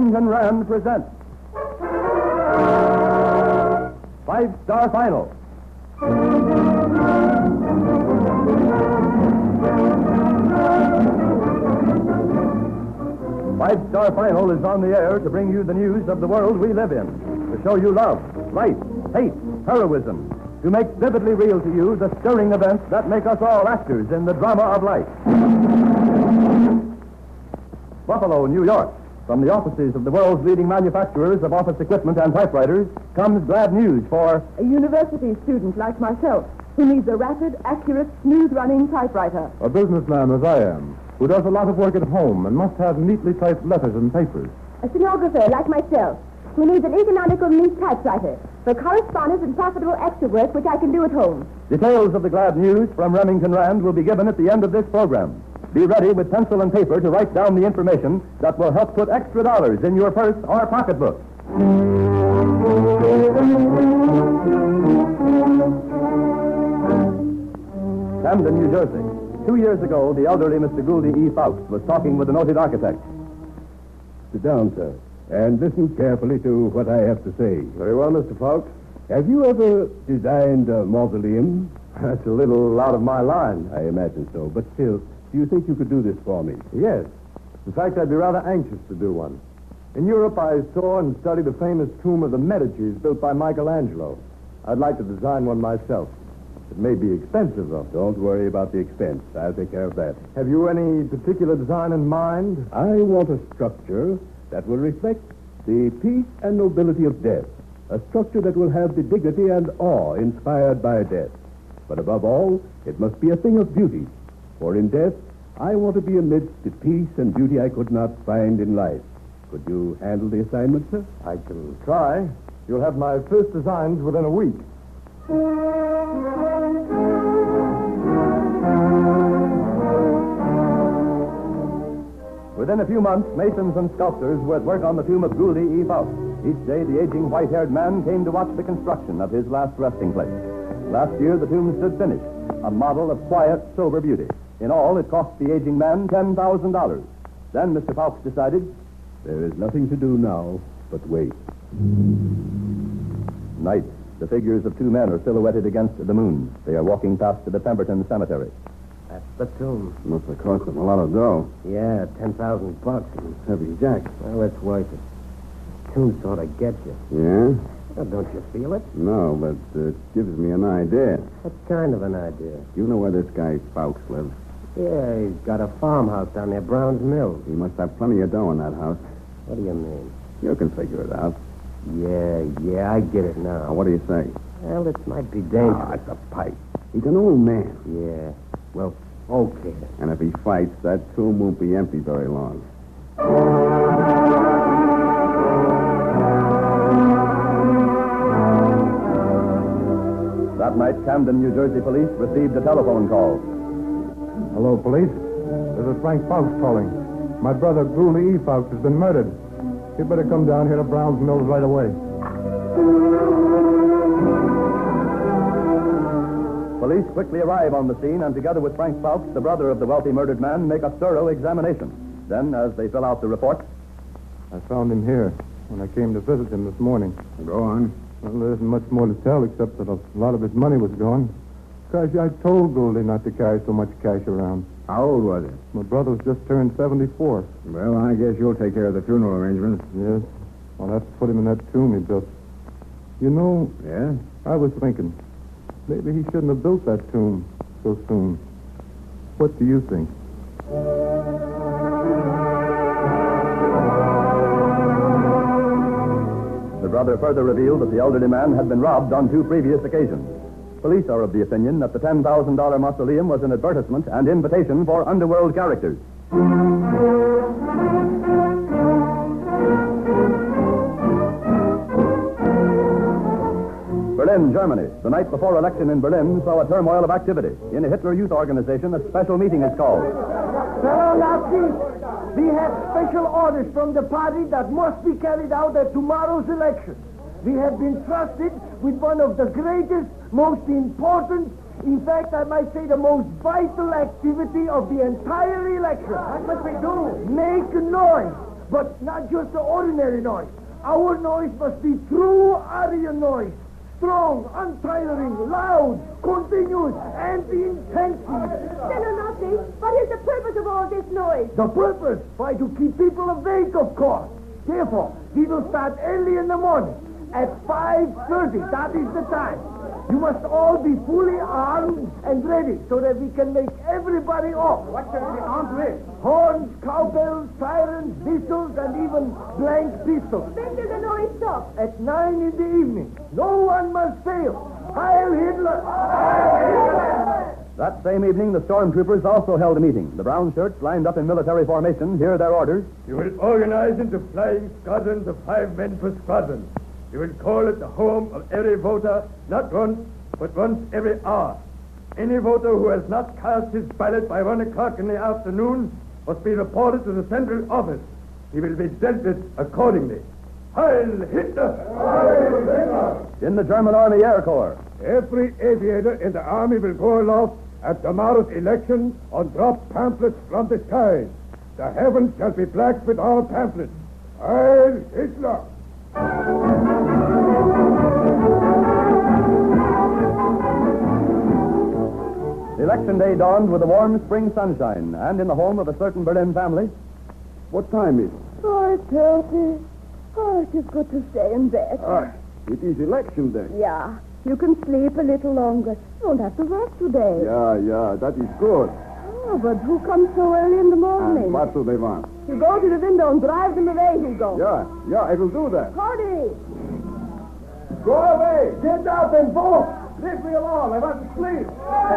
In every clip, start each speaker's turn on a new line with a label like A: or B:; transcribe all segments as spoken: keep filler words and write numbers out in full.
A: Remington Rand presents Five Star Final. Five Star Final is on the air to bring you the news of the world we live in, to show you love, life, hate, heroism, to make vividly real to you the stirring events that make us all actors in the drama of life. Buffalo, New York. From the offices of the world's leading manufacturers of office equipment and typewriters comes glad news for
B: a university student like myself who needs a rapid, accurate, smooth-running typewriter.
C: A businessman as I am, who does a lot of work at home and must have neatly typed letters and papers.
D: A stenographer like myself who needs an economical, neat typewriter for correspondence and profitable extra work which I can do at home.
A: Details of the glad news from Remington Rand will be given at the end of this program. Be ready with pencil and paper to write down the information that will help put extra dollars in your purse or pocketbook. Camden, New Jersey. Two years ago, the elderly Mister Gouldy E. Fawkes was talking with a noted architect.
E: Sit down, sir, and listen carefully to what I have to say.
C: Very well, Mister Fawkes.
E: Have you ever designed a mausoleum?
C: That's a little out of my line.
E: I imagine so, but still, do you think you could do this for me?
C: Yes. In fact, I'd be rather anxious to do one. In Europe, I saw and studied the famous tomb of the Medicis built by Michelangelo. I'd like to design one myself. It may be expensive, though.
E: Don't worry about the expense. I'll take care of that.
C: Have you any particular design in mind?
E: I want a structure that will reflect the peace and nobility of death. A structure that will have the dignity and awe inspired by death. But above all, it must be a thing of beauty. For in death, I want to be amidst the peace and beauty I could not find in life. Could you handle the assignment, sir?
C: I can try. You'll have my first designs within a week.
A: Within a few months, masons and sculptors were at work on the tomb of Gouldy E. Fawkes. Each day, the aging white-haired man came to watch the construction of his last resting place. Last year, the tomb stood finished, a model of quiet, sober beauty. In all, it cost the aging man ten thousand dollars. Then Mister Fawkes decided,
E: there is nothing to do now but wait.
A: Night. The figures of two men are silhouetted against the moon. They are walking past the Pemberton Cemetery.
F: That's the tomb.
E: Must have cost them a lot of dough.
F: Yeah, ten thousand bucks.
E: Heavy jack.
F: Well, it's worth it. Tomb sort of gets you.
E: Yeah?
F: Well, don't you feel it?
E: No, but uh, it gives me an idea.
F: What kind of an idea?
E: You know where this guy Fawkes lives?
F: Yeah, he's got a farmhouse down near Brown's Mill.
E: He must have plenty of dough in that house.
F: What do you mean?
E: You can figure it out.
F: Yeah, yeah, I get it now.
E: Now, what do you say?
F: Well, it might be dangerous.
E: Ah, it's a pipe. He's an old man.
F: Yeah, well, okay.
E: And if he fights, that tomb won't be empty very long.
A: That night, Camden, New Jersey police received a telephone call.
C: Hello, police. This is Frank Fawkes calling. My brother, Gouldy E. Fawkes, has been murdered. You better come down here to Brown's Mills right away.
A: Police quickly arrive on the scene and, together with Frank Fawkes, the brother of the wealthy murdered man, make a thorough examination. Then, as they fill out the report,
C: I found him here when I came to visit him this morning.
E: Go on.
C: Well, there isn't much more to tell except that a lot of his money was gone. Gosh, I told Gouldy not to carry so much cash around.
E: How old was he?
C: My brother's just turned seventy-four.
E: Well, I guess you'll take care of the funeral arrangements.
C: Yes. I'll have to put him in that tomb he built. You know,
E: Yeah?
C: I was thinking, maybe he shouldn't have built that tomb so soon. What do you think?
A: the brother further revealed that the elderly man had been robbed on two previous occasions. Police are of the opinion that the ten thousand dollars mausoleum was an advertisement and invitation for underworld characters. Berlin, Germany. The night before election in Berlin saw a turmoil of activity. In a Hitler Youth organization, a special meeting is called.
G: Fellow Nazis, we have special orders from the party that must be carried out at tomorrow's election. We have been trusted with one of the greatest, most important, in fact, I might say the most vital activity of the entire election. That's what we do. Make noise. but not just the ordinary noise. Our noise must be true Aryan noise. Strong, untiring, loud, continuous, and intensive.
D: Senonati, what is the purpose of all this noise?
G: The purpose? Why, to keep people awake, of course. Therefore, we will start early in the morning. At five thirty, that is the time. You must all be fully armed and ready so that we can make everybody off.
F: What shall we be armed with?
G: Horns, cowbells, sirens, whistles, and even blank pistols.
D: When will the noise stop?
G: At nine in the evening. No one must fail. Heil Hitler! Heil Hitler!
A: That same evening, the stormtroopers also held a meeting. The brown shirts, lined up in military formation, hear their orders.
C: You will organize into flying squadrons of five men per squadron. You will call at the home of every voter, not once, but once every hour. Any voter who has not cast his ballot by one o'clock in the afternoon must be reported to the central office. He will be dealt with accordingly. Heil Hitler! Heil Hitler!
A: In the German Army Air Corps.
C: Every aviator in the army will go aloft at tomorrow's election and drop pamphlets from the skies. The heavens shall be black with our pamphlets. Heil Hitler!
A: Election day dawned with a warm spring sunshine, and in the home of a certain Berlin family.
C: What time is it?
B: Oh, Turkey. Oh, it is good to stay in bed.
C: Ah, it is election day.
B: Yeah, you can sleep a little longer. You won't have to work today.
C: Yeah, yeah, that is good.
B: Oh, but who comes so early in the morning?
C: And what do they want?
B: You go to the window and drive them away, Hugo.
C: Yeah, yeah, I will do that.
B: Cody!
C: Go away! Get out and vote! Leave me alone. I want to sleep.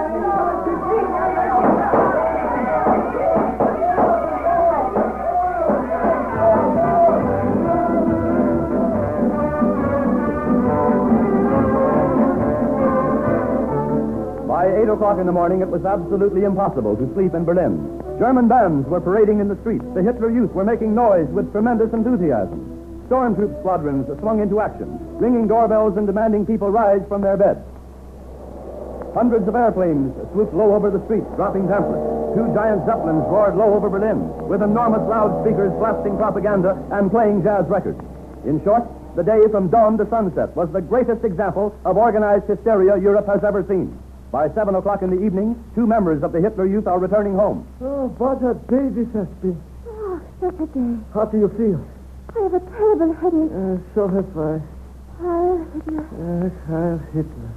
A: By eight o'clock in the morning, it was absolutely impossible to sleep in Berlin. German bands were parading in the streets. The Hitler Youth were making noise with tremendous enthusiasm. Stormtroop squadrons swung into action, ringing doorbells and demanding people rise from their beds. Hundreds of airplanes swooped low over the streets, dropping pamphlets. Two giant zeppelins roared low over Berlin, with enormous loudspeakers blasting propaganda and playing jazz records. In short, the day from dawn to sunset was the greatest example of organized hysteria Europe has ever seen. By seven o'clock in the evening, two members of the Hitler Youth are returning home.
G: Oh, what a day this has been.
D: Oh, such a day.
G: How do you feel?
D: I have a terrible headache.
G: Uh, so have I.
D: Heil Hitler.
G: Yes, Heil Hitler.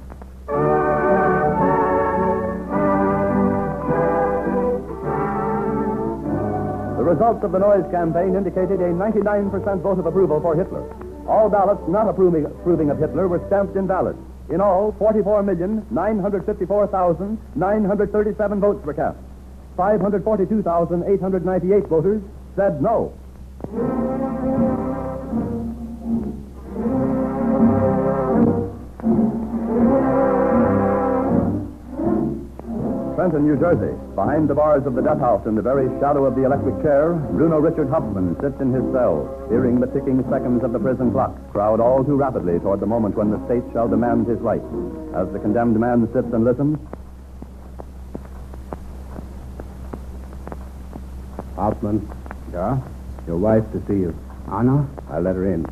A: The results of the noise campaign indicated a ninety-nine percent vote of approval for Hitler. All ballots not approving, approving of Hitler were stamped invalid. In all, forty-four million, nine hundred fifty-four thousand, nine hundred thirty-seven votes were cast. five hundred forty-two thousand, eight hundred ninety-eight voters said no. Trenton, New Jersey. Behind the bars of the death house in the very shadow of the electric chair, Bruno Richard Huffman sits in his cell, hearing the ticking seconds of the prison clock crowd all too rapidly toward the moment when the state shall demand his life. As the condemned man sits and listens,
E: Hoffman. Yeah? Your wife to see you. Anna? I'll let her in.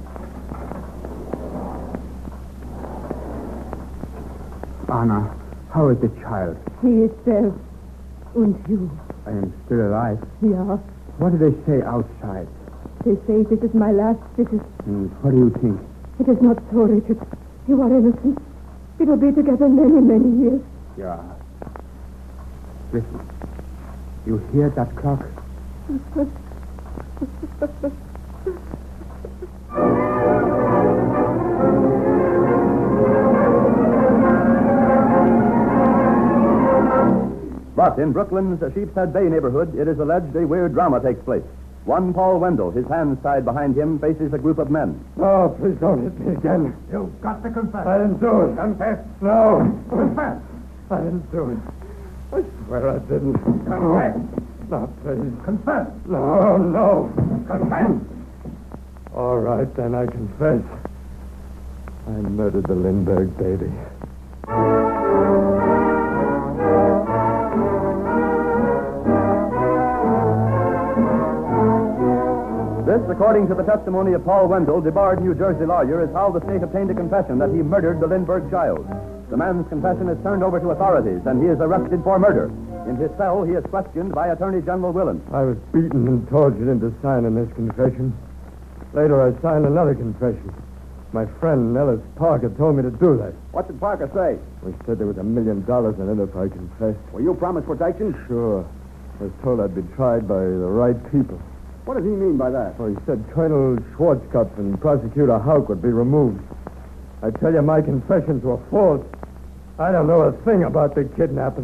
E: Anna, how is the child?
B: He is dead. And you?
E: I am still alive.
B: Yeah.
E: What do they say outside?
B: They say this is my last visit.
E: Hmm, what do you think?
B: It is not so, Richard. You are innocent. We will be together many, many years.
E: Yeah. Listen. You hear that clock?
A: But in Brooklyn's Sheepshead Bay neighborhood, it is alleged a weird drama takes place. One Paul Wendell, his hands tied behind him, faces a group of men.
C: Oh, please don't hit me again.
F: You've got to confess.
C: I didn't do it. Confess. No. Confess. I didn't do it. I swear I didn't.
F: Confess.
C: No, please.
F: Confess.
C: No, no.
F: Confess.
C: All right, then I confess. I murdered the Lindbergh baby.
A: This, according to the testimony of Paul Wendell, debarred New Jersey lawyer, is how the state obtained a confession that he murdered the Lindbergh child. The man's confession is turned over to authorities, and he is arrested for murder. In his cell, he is questioned by Attorney General Willen.
C: I was beaten and tortured into signing this confession. Later, I signed another confession. My friend, Ellis Parker, told me to do that.
E: What did Parker say?
C: We said there was a million dollars in it if I confessed.
E: Will you promise protection?
C: Sure. I was told I'd be tried by the right people.
E: What does he mean by that?
C: Well, he said Colonel Schwarzkopf and Prosecutor Hauk would be removed. I tell you, my confessions were false. I don't know a thing about the kidnapping.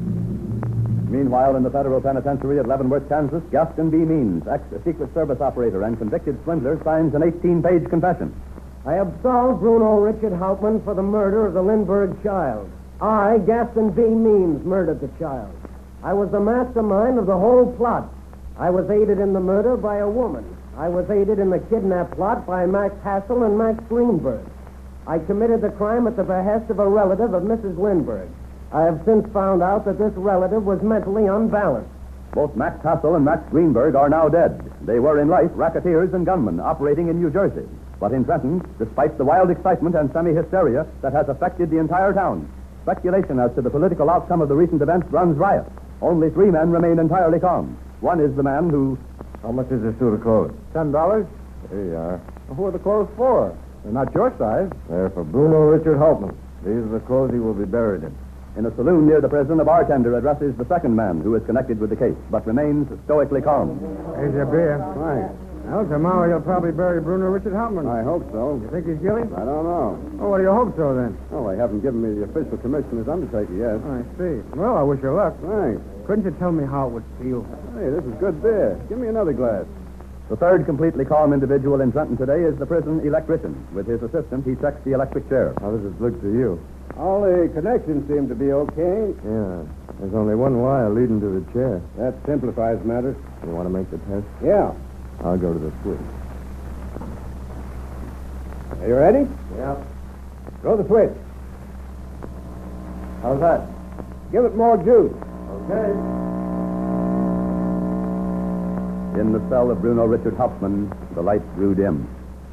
A: Meanwhile, in the federal penitentiary at Leavenworth, Kansas, Gaston B. Means, ex-Secret Service operator and convicted swindler, signs an eighteen-page confession.
F: I absolve Bruno Richard Hauptmann for the murder of the Lindbergh child. I, Gaston B. Means, murdered the child. I was the mastermind of the whole plot. I was aided in the murder by a woman. I was aided in the kidnap plot by Max Hassel and Max Greenberg. I committed the crime at the behest of a relative of Missus Lindbergh. I have since found out that this relative was mentally unbalanced.
A: Both Max Hassel and Max Greenberg are now dead. They were in life racketeers and gunmen operating in New Jersey. But in Trenton, despite the wild excitement and semi-hysteria that has affected the entire town, speculation as to the political outcome of the recent events runs riot. Only three men remain entirely calm. One is the man who...
C: How much is this suit of clothes?
E: Ten dollars?
C: Here you are.
E: Well, who are the clothes for? They're not your size.
C: They're for Bruno Richard Hauptmann. These are the clothes he will be buried in.
A: In a saloon near the prison, a bartender addresses the second man who is connected with the case, but remains stoically calm.
H: Here's your beer.
E: Thanks.
H: Well, tomorrow you'll probably bury Bruno Richard Hauptmann.
E: I hope so.
H: You think he's guilty?
E: I don't know.
H: Oh, what do you hope so, then?
E: Oh, they haven't given me the official commission as undertaker yet.
H: I see. Well, I wish you luck.
E: Thanks.
H: Couldn't you tell me how it would feel?
E: Hey, this is good beer. Give me another glass.
A: The third completely calm individual in Trenton today is the prison electrician. With his assistant, he checks the electric chair.
C: How does it look to you?
E: All the connections seem to be okay.
C: Yeah. There's only one wire leading to the chair.
E: That simplifies matters.
C: You want to make the test?
E: Yeah.
C: I'll go to the switch.
E: Are you ready?
C: Yeah.
E: Throw the switch.
C: How's that?
E: Give it more juice.
C: Okay.
A: In the cell of Bruno Richard Hauptmann, the lights grew dim.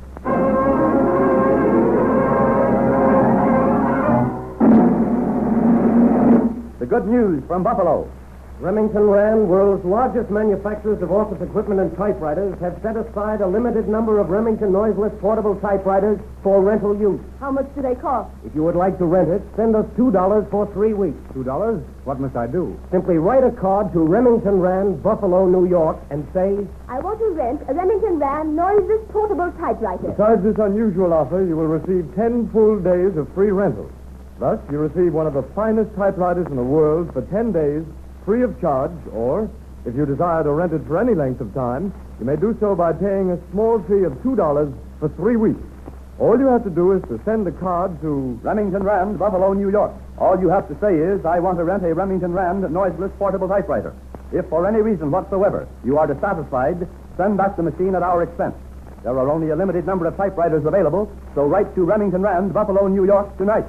A: The good news from Buffalo.
F: Remington Rand, world's largest manufacturers of office equipment and typewriters, have set aside a limited number of Remington noiseless portable typewriters for rental use.
B: How much do they cost?
F: If you would like to rent it, send us two dollars for three weeks.
H: Two dollars? What must I do?
F: Simply write a card to Remington Rand, Buffalo, New York, and say,
D: I want to rent a Remington Rand noiseless portable typewriter.
C: Besides this unusual offer, you will receive ten full days of free rental. Thus, you receive one of the finest typewriters in the world for ten days, free of charge, or, if you desire to rent it for any length of time, you may do so by paying a small fee of two dollars for three weeks. All you have to do is to send a card to
A: Remington Rand, Buffalo, New York. All you have to say is, I want to rent a Remington Rand noiseless portable typewriter. If for any reason whatsoever you are dissatisfied, send back the machine at our expense. There are only a limited number of typewriters available, so write to Remington Rand, Buffalo, New York tonight.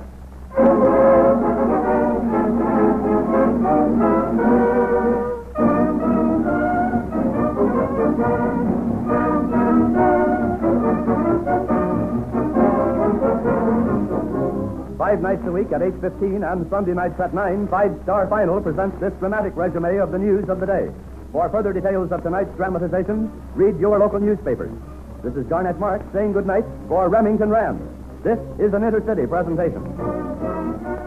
A: Five nights a week at eight fifteen and Sunday nights at nine, Five Star Final presents this dramatic resume of the news of the day. For further details of tonight's dramatization, read your local newspapers. This is Garnett Marks saying goodnight for Remington Rand. This is an Intercity presentation.